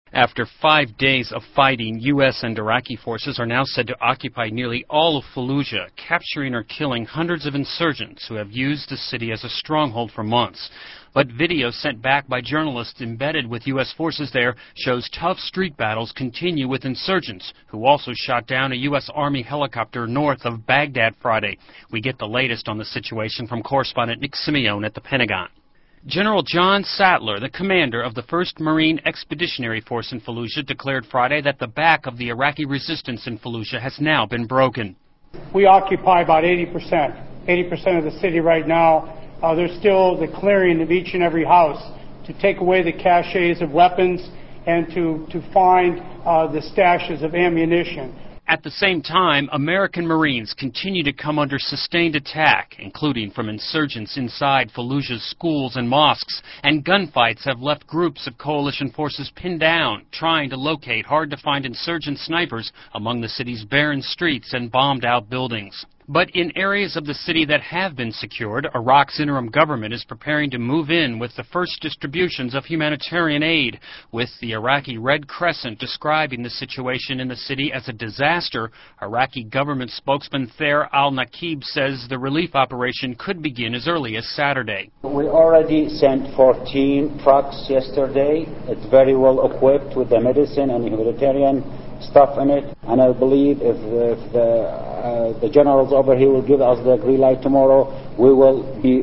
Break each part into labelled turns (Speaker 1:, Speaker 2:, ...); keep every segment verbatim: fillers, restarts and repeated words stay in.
Speaker 1: After five days of fighting, U S and Iraqi forces are now said to occupy nearly all of Fallujah, capturing or killing hundreds of insurgents who have used the city as a stronghold for months. But video sent back by journalists embedded with U S forces there shows tough street battles continue with insurgents, who also shot down a U S Army helicopter north of Baghdad Friday. We get the latest on the situation from correspondent Nick Simeone at the Pentagon. General John Sattler, the commander of the first Marine Expeditionary Force in Fallujah, declared Friday that the back of the Iraqi resistance in Fallujah has now been broken.
Speaker 2: We occupy about eighty percent, eighty percent of the city right now. Uh, there's still the clearing of each and every house to take away the caches of weapons and to, to find uh, the stashes of ammunition.
Speaker 1: At the same time, American Marines continue to come under sustained attack, including from insurgents inside Fallujah's schools and mosques, and gunfights have left groups of coalition forces pinned down, trying to locate hard-to-find insurgent snipers among the city's barren streets and bombed-out buildings. But in areas of the city that have been secured, Iraq's interim government is preparing to move in with the first distributions of humanitarian aid, with the Iraqi Red Crescent describing the situation in the city as a disaster. Iraqi government spokesman Thayer al-Nakib says the relief operation could begin as early as Saturday.
Speaker 3: We already sent fourteen trucks yesterday. It's very well equipped with the medicine and humanitarian stuff in it, and I believe if, if the, uh, the generals over here will give us the green light tomorrow, we will be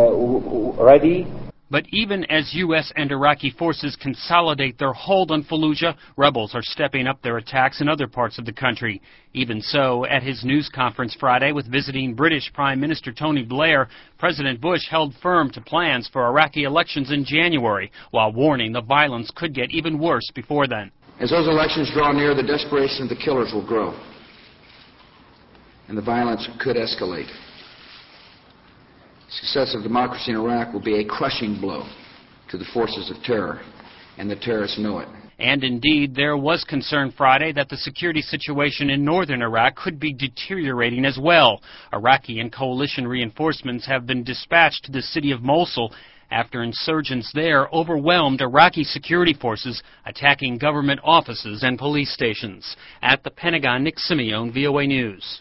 Speaker 3: uh, ready.
Speaker 1: But even as U S and Iraqi forces consolidate their hold on Fallujah, rebels are stepping up their attacks in other parts of the country. Even so, at his news conference Friday with visiting British Prime Minister Tony Blair, President Bush held firm to plans for Iraqi elections in January, while warning the violence could get even worse before then.
Speaker 4: As those elections draw near, the desperation of the killers will grow, and the violence could escalate. Success of democracy in Iraq will be a crushing blow to the forces of terror, and the terrorists know it.
Speaker 1: And indeed, there was concern Friday that the security situation in northern Iraq could be deteriorating as well. Iraqi and coalition reinforcements have been dispatched to the city of Mosul after insurgents there overwhelmed Iraqi security forces, attacking government offices and police stations. At the Pentagon, Nick Simeone, V O A News.